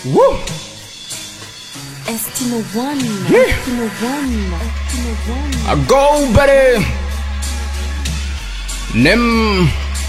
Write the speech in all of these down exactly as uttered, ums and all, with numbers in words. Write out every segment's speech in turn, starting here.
Woo! Estimo one, Yeah. Estimo one, Estimo one. I go buddy. Nem.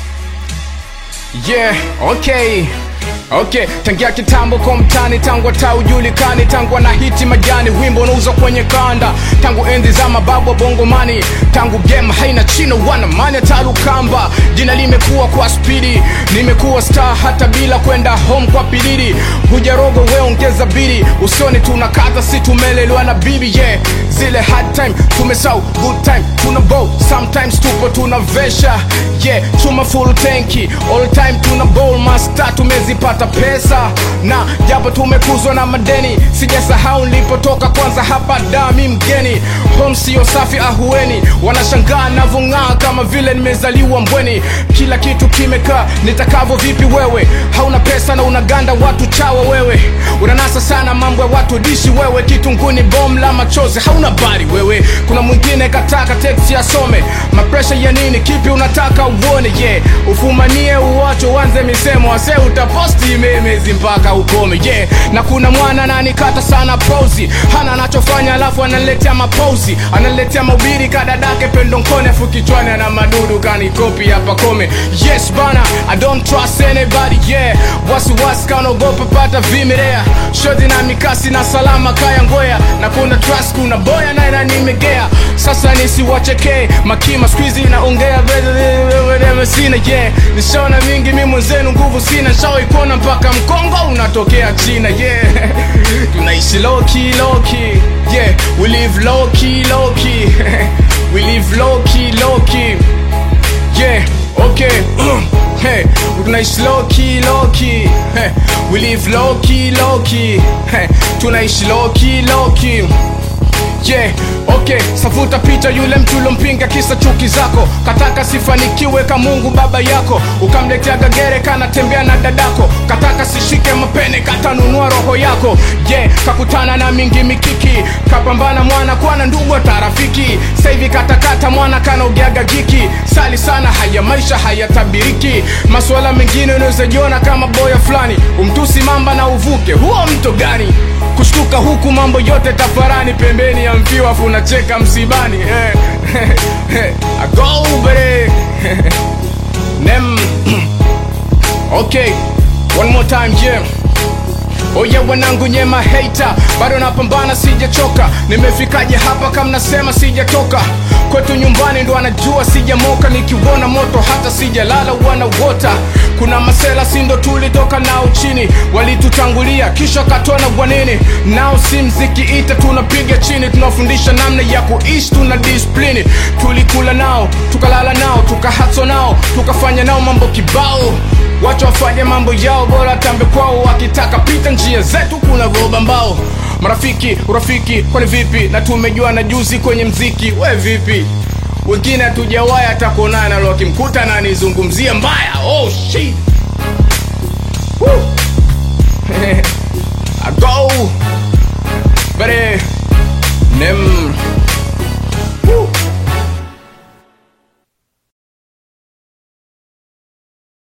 Yeah, okay. Okay, tangia kitambo kwa mtani, tangu hata ujulikani, tangu na hiti majani, wimbo unauza kwenye kanda, tangu enzi za mababu wa bongomani, tangu game haina chino wana mani talukamba, jina limekuwa kwa speedy, nimekuwa star hata bila kwenda home kwa pilili, hujarogo we ongeza bili, usione tunakata si tumelelewa na bibi, yeah, zile hard time, tumesau, good time, tuna bow, sometimes tupo tunavesha, yeah, tuma full tanki, all time tuna bowl, master tumezipata pesa, na japo tumekuzwa na madeni, sijasahau nilipotoka kwanza hapa dami mgeni, home sio safi ahueni, wanashangaa navong'aa kama vile nimezaliwa mbweni, kila kitu kimekaa nitakavyo vipi wewe, hauna pesa na unaganda watu chawa wewe, unanasa sana mambo ya watu dishi wewe, kitunguni bom la machozi hauna bari wewe, kuna mwingine kataka text asome, mapresha ya nini kipi unataka uone, yeah, ufumanie uwacho wanze misemo, ase utaposti memezi mpaka ukome, yeah, na kuna mwana nani kata sana pozi, hana anachofanya alafu analetea mapozi, analetea maubiri kadadake pendo nkone, afu kichwani ana madudu kani kopi hapa kome, yes bana, I don't trust anybody, yeah, wasi wasi kanogopa pata vimelea, shodi na mikasi na salama kaya ngoya, na kuna trust kuna boya na ina nimegea, sasa nisi wacheke, makima squeezy na ongea bebe sina, yeah, nishona mingi mimo zenu nguvu sina, shao ikona mpaka mkongo unatokea China, yeah, tunaishi low key low key, yeah, we live low key low key, we live low key low key, yeah, okay, hey, tunaishi low key low key, hey, we live low key low key, hey, tunaishi low key low key, yeah, okay, safuta picha yule mtu ulompinga kisa chuki zako, kataka sifanikiwe kama Mungu baba yako, ukamletea gagere kana tembea na dadako, kataka sishike mapene katanunua roho yako, yeah, kakutana na mingi mikiki, kapambana mwana kwa na ndugu tarafiki, sasa hivi katakata mwana kana ugiaga giki, sali sana haya maisha hayatabiriki, masuala mengine unaweza jiona kama boya fulani, umtusi mamba na uvuke, huo mto gani? Kushtuka huku mambo yote tafarani, pembeni ya mfiwa afu unacheka msibani, eh, I go buddy. Nem. Okay, one more time, yeah. Oh yeah, wanangu nyema hater, bado napambana sijachoka, nimefikaje hapa kama nasema sijatoka, kwetu nyumbani ndo anajua sijamoka, nikiona moto hata sijalala wanawota, kuna masela sindo tulitoka nao chini, walitutangulia kisha katona gwanini, nao si mziki ita tunapiga chini, tunafundisha namna ya kuishi, tuna discipline, tulikula nao, tukalala nao, tukahatso nao, tukafanya nao mambo kibao, wacho wafanye mambo yao, bora tambe kwao, wakitaka pita njia zetu kuna roba mbao, marafiki, urafiki, kwani vipi, na tumejua na juzi kwenye mziki, we vipi, wengine hatujawaya hata kuonana, leo kimkuta na nizungumzia mbaya, oh shit, woo.